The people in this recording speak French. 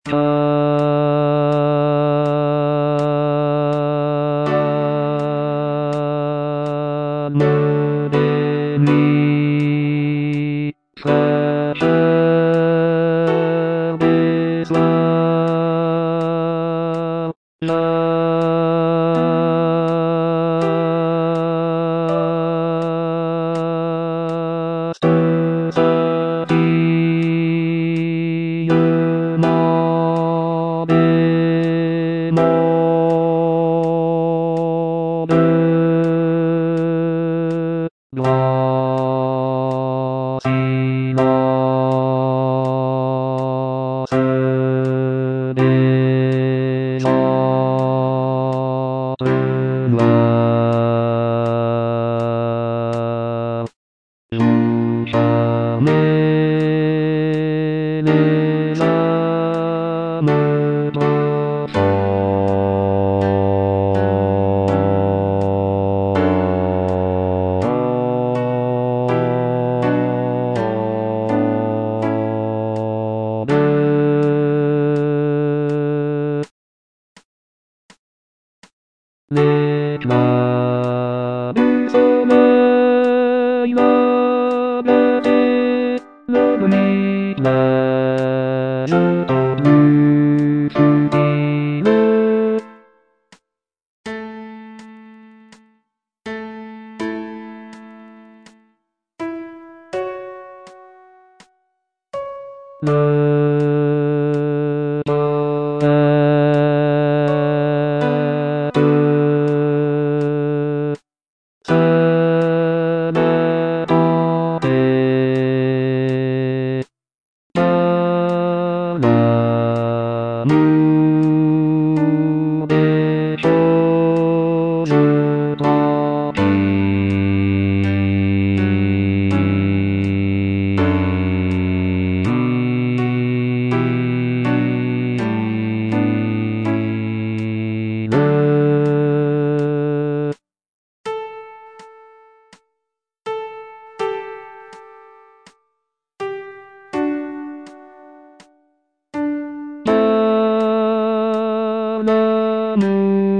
Suddenly, flash of his love, just as a dear mom in older glossy lost is autumn love. Benjamin is a murder folder. L'éclat du soleil va bleuter l'oblique neige tendue subile. Le poète se met en paix de l'amour des choses tranquilles. De l'amour.